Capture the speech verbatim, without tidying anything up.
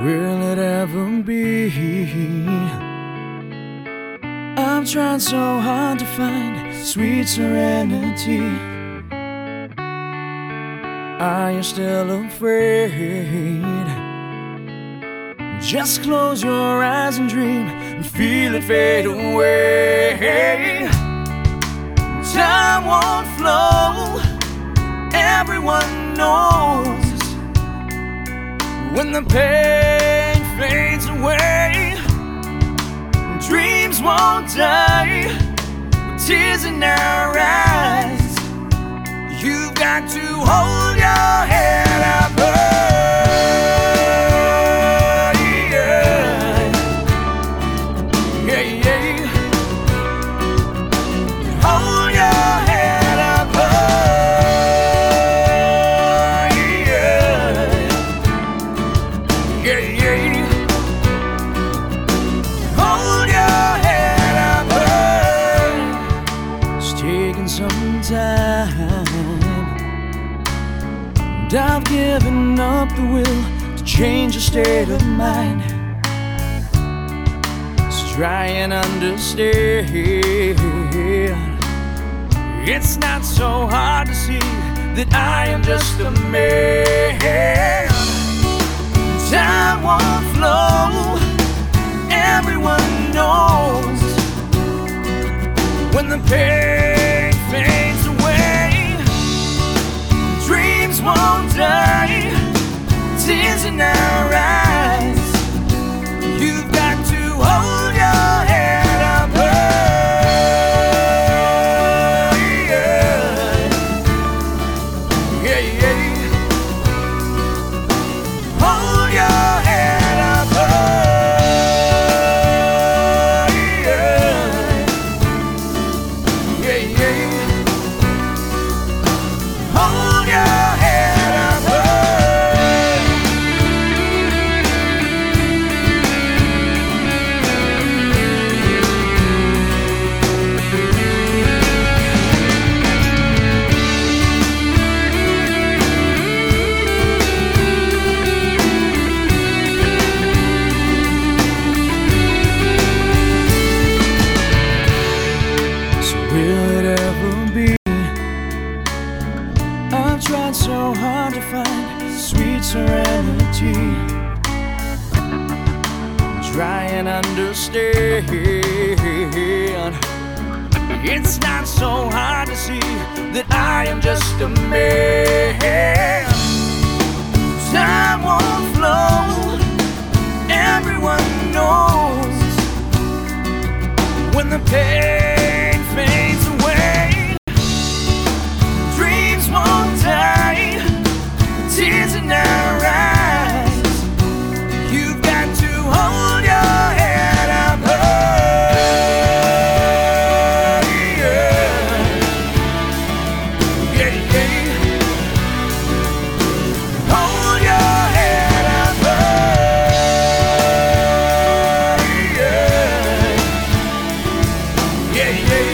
will it ever be? I'm trying so hard to find sweet serenity. Are you still afraid? Just close your eyes and dream and feel it fade away. Time won't flow, everyone knows. When the pain fades away, dreams won't die with tears in our eyes. You've got to hold your head up high. Yeah, yeah. Hold your head up high. Yeah, yeah. Hold your head up high. It's taking some time, and I've given up the will to change your state of mind. So try and understand, it's not so hard to see that I am just a man. Time won't flow, everyone knows. When the pain fades away, dreams won't die, tears in our eyes. You've got to hold your head up high. Yeah, yeah. Hold your head up high. Yeah, yeah. Hold your head up will it ever be? I've tried so hard to find sweet serenity. Try and understand, it's not so hard to see that I am just a man. Time won't flow, everyone knows. When the pain fades away, dreams won't die, tears in our eyes. You've got to hold your head up high. Yeah, yeah. Hold your head up high. Yeah, yeah.